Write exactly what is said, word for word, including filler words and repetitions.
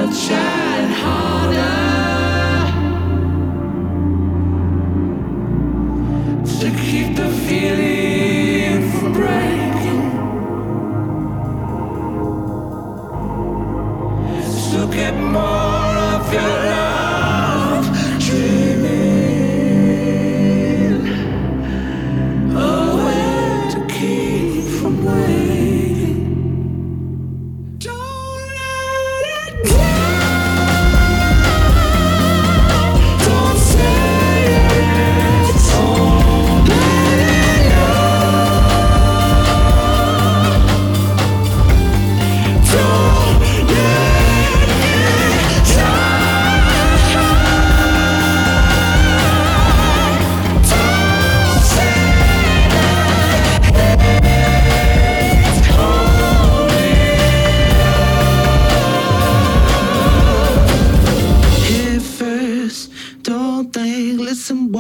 trying harder to keep the feeling from breaking. So get more of your love, dreaming a way to keep from waiting. Don't let it go. Don't say it's all let it go. Don't let it die. Don't say it's only love. Hit first, don't think, listen.